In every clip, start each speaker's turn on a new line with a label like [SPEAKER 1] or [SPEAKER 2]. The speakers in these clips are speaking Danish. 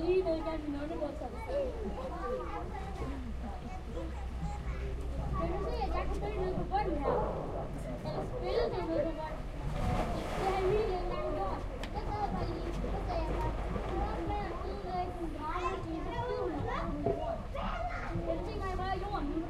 [SPEAKER 1] lige ned igennem min underbukser. Kan du se, at jeg kan spille ned på bunden her? Eller spille det ned på bunden? Det har jeg lige engang gjort. Jeg sad bare lige, så sagde jeg bare, det er med at ødelægge en gravemaskine, så skider hun bare på jorden. Jeg tænker, jeg bare i jorden nu.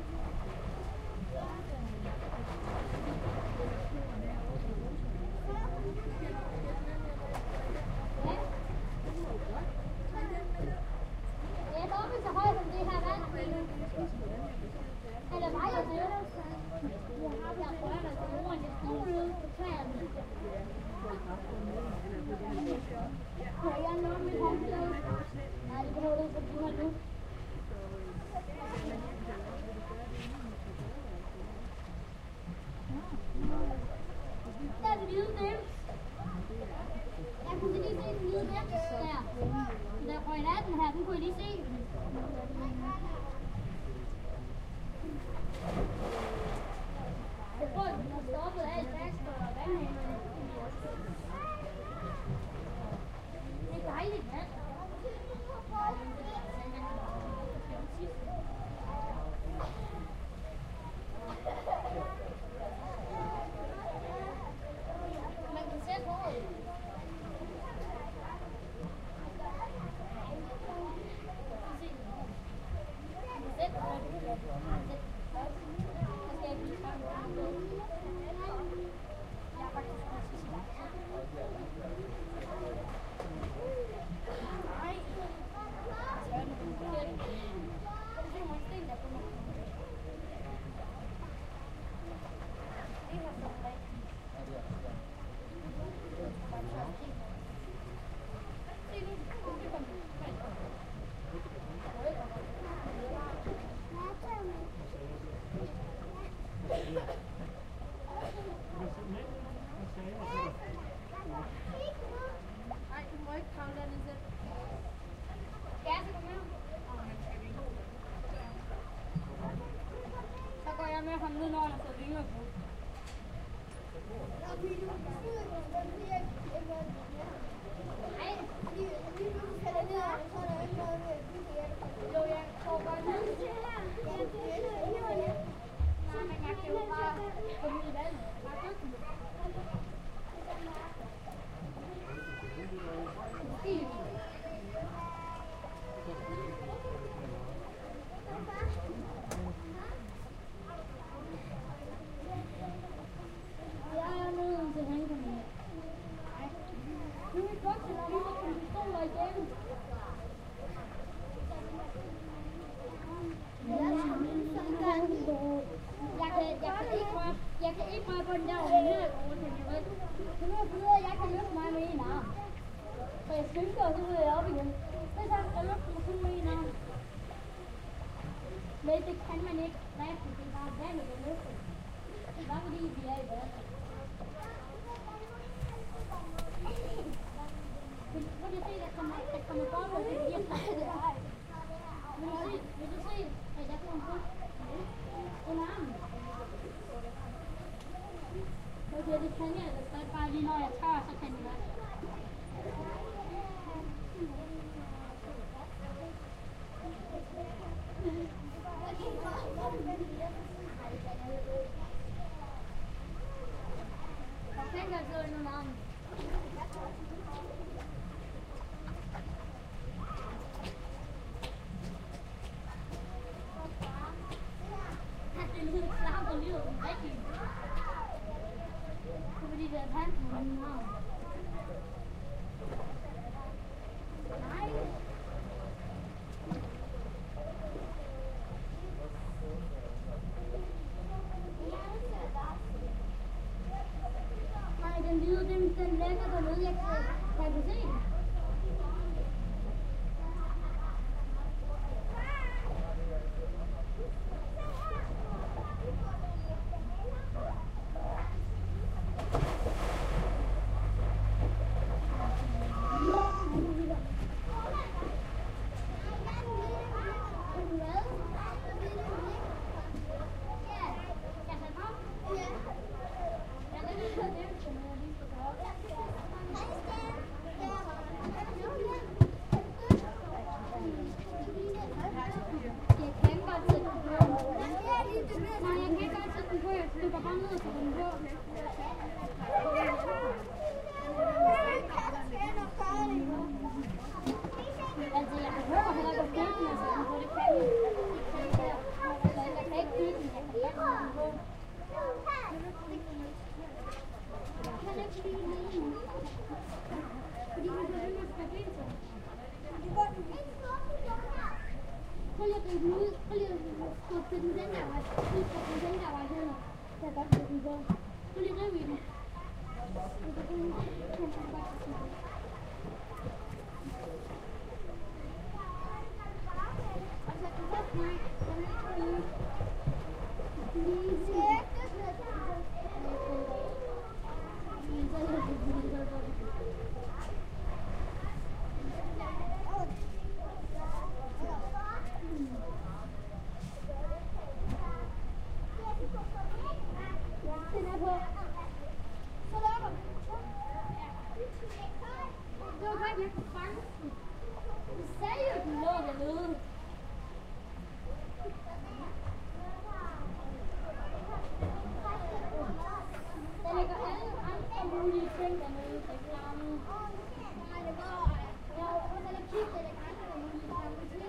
[SPEAKER 1] Eller var jeg det? Jeg prøver at tage jorden, jeg stod ude på træerne. Kan jeg nå mit håndklæde? Nej, det behøver du ikke, fordi du har nu. Der er det hvide dims. Jeg kunne lige se den hvide dims der. Der røg en af den her, den kunne jeg lige se. Jeg tror, at den har stoppet alt vask og vandhænderne. Det er dejligt vand. Man kan sætte håret. Med ham nu, når han har fået vinger på. Nej, jo, jeg tror bare, at man kan jo bare komme ud i vandet. Jeg kan ikke røre på den der over her. Så nu finder jeg, at jeg kan løfte mig med en arm. Så jeg skynker, og så ryger jeg op igen. Så jeg løfter mig kun med en arm. Men det kan man ikke rigtig. Det er bare vandet, der løfter. Det er bare fordi, vi er i vandet. Prøv lige at se, der kommer bobler til de her træer. Vil du se, at jeg får en push under armen? Okay, det kan jeg ellers godt bare lige når jeg tør, så kan jeg godt. Jeg kan godt gå under armen. Det er lidt klart, og lyder rigtigt. Fordi det er panden på min arm. Nej. Nej, den hvide, den lægger dernede. Jeg kan se den. godt væk fra banken. Du sagde jo, den lå dernede. Der ligger alle andre mulige ting dernede. Reklamen. Nej, det var... Ja, og så kigge, der ligger andre mulige ting.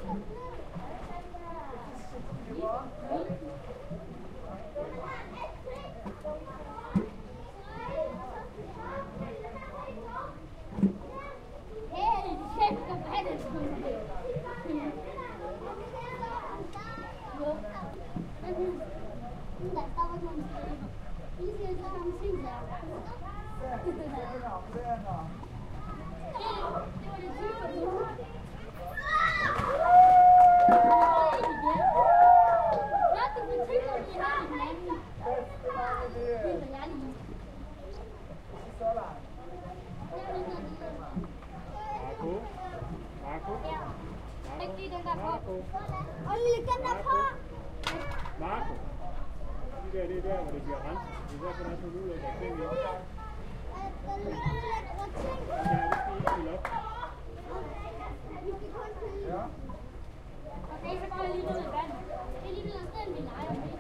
[SPEAKER 2] Marco. Det er der, hvor det bliver renset. Det er derfor, der er sådan nogle ulækkere ting i. Ja.
[SPEAKER 1] Okay, så går jeg lige ned i vand. Det er lige ned i den, vi leger med.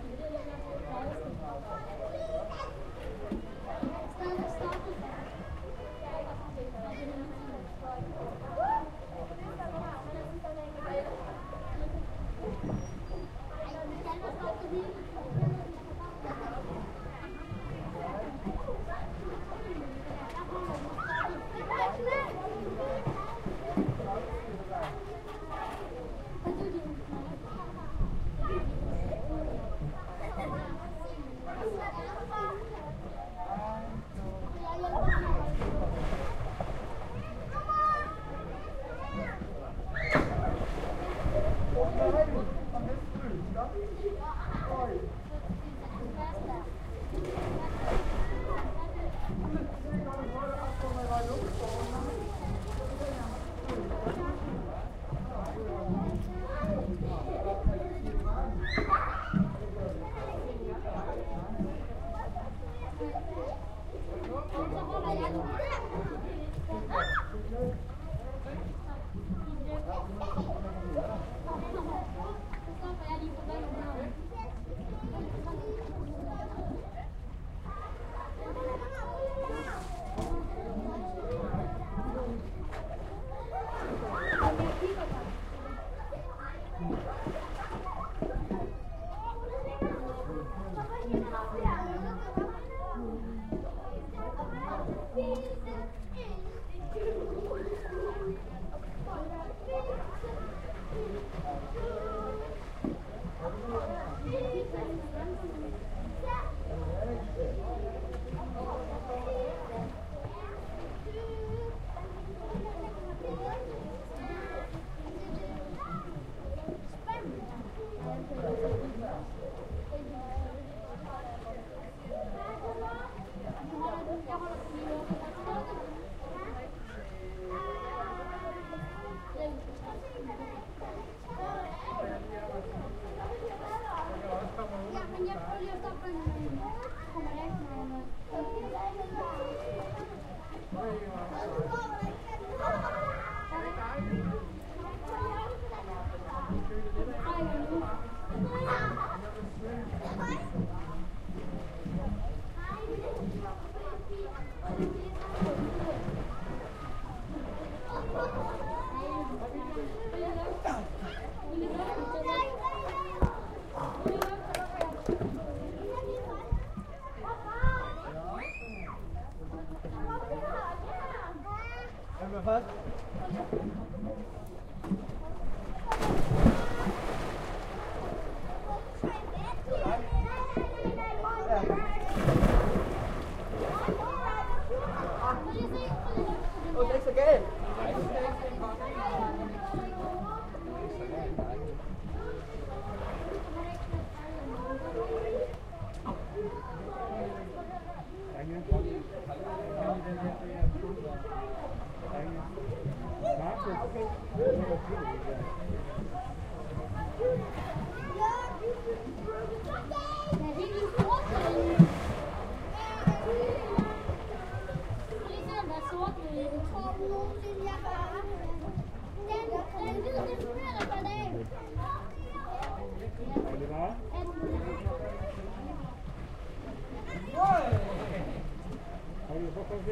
[SPEAKER 3] Først. Det er ikke så galt.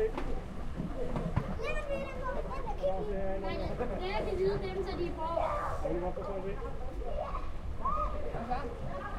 [SPEAKER 1] Jeg kan vide dem, så de får.
[SPEAKER 2] Oliver, prøv at se.